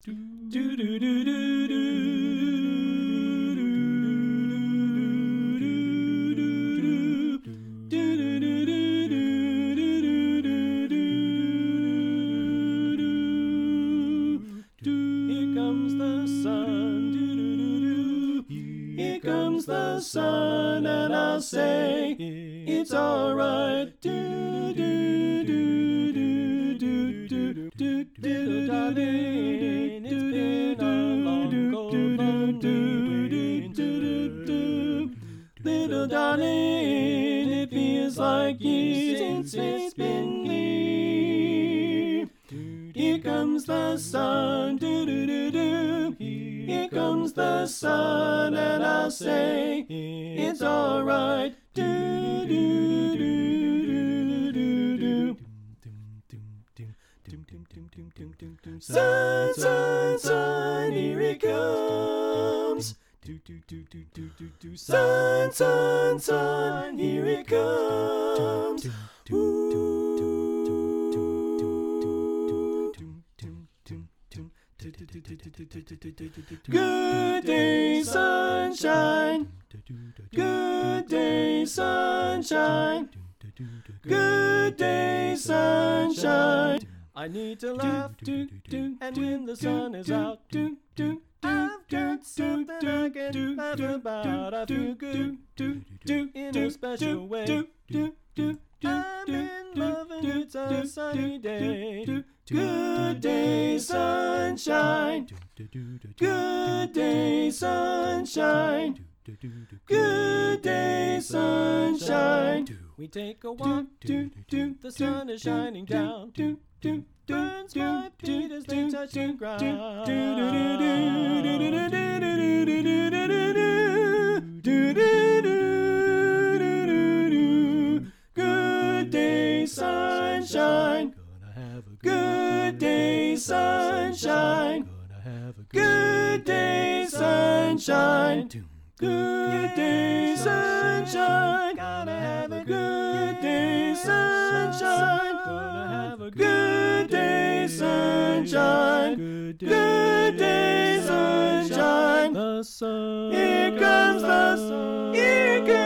Here comes the sun, and I'll say it's alright. Little darling, it's been a long, cold, lonely winter. Little darling, it feels like years since it's been here. Here comes the sun, here comes the sun, and I'll say it's alright. Sun, sun, sun, here it comes. Sun, sun, sun, here it comes. Good day, sunshine. Good day, sunshine. Good day, sunshine. I need to laugh, and when the sun is out, I've got something I can laugh about. I feel good, in a special way. I'm in love and it's a sunny day. Good day, sunshine. Good day, sunshine. Good day, sunshine. We take a walk, the sun is shining down. Burns my feet as they touch the ground. Good day, sunshine. Good day, sunshine. Good day, sunshine. Good day, sunshine. Gotta have a good day, sunshine. Gonna have a good day, sunshine. Good day, sunshine. The sun. Here comes the sun. Here comes